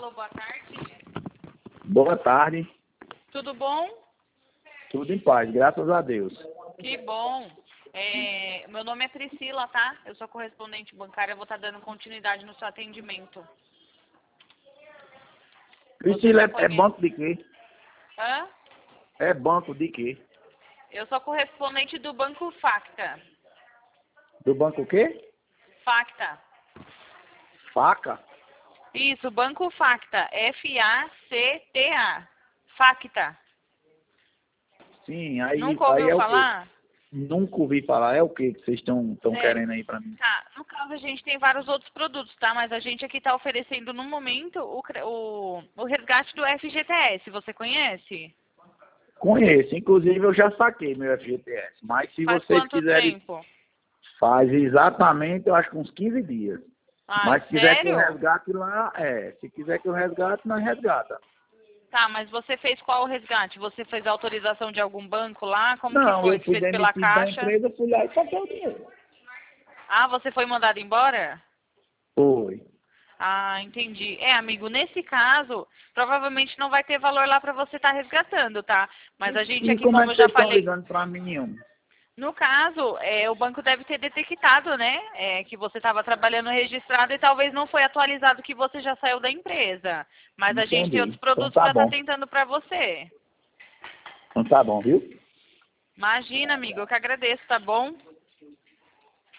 Alô, boa tarde. Boa tarde. Tudo bom? Tudo em paz, graças a Deus. Que bom. Meu nome é Priscila, tá? Eu sou correspondente bancária, eu vou estar dando continuidade no seu atendimento. Priscila, já é conhece? banco de quê? Hã? É banco de quê? Eu sou correspondente do Banco Facta. Do banco o quê? Facta. Faca? Isso, Banco Facta. F-A-C-T-A. Facta. Sim, aí Nunca ouviu é o quê? falar? Nunca ouvi falar. É o quê que vocês estão É, querendo aí pra mim? Tá, no caso a gente tem vários outros produtos, tá? Mas a gente aqui está oferecendo no momento o resgate do FGTS, você conhece? Conheço, inclusive eu já saquei meu FGTS. Mas se Faz vocês quanto quiserem, tempo? faz exatamente, eu acho que uns 15 dias. Ai, Mas se quiser que eu sério? resgate lá, se quiser que eu resgate, nós resgata. Tá, mas você fez qual resgate? Você fez a autorização de algum banco lá? Como que Não, foi? eu Você fui fez pela demitido da Caixa? empresa, fui lá e saquei o dinheiro. Ah, você foi mandado embora? Foi. Ah, entendi. Amigo, nesse caso, provavelmente não vai ter valor lá para você estar resgatando, tá? Mas a gente E aqui, como é como que eu já vocês estão falei. ligando pra mim, homem? No caso, o banco deve ter detectado, né, que você estava trabalhando registrado e talvez não foi atualizado que você já saiu da empresa. Mas a gente tem Entendi. outros Então produtos tá para estar bom. tentando para você. Então tá bom, viu? Imagina, amigo, eu que agradeço, tá bom?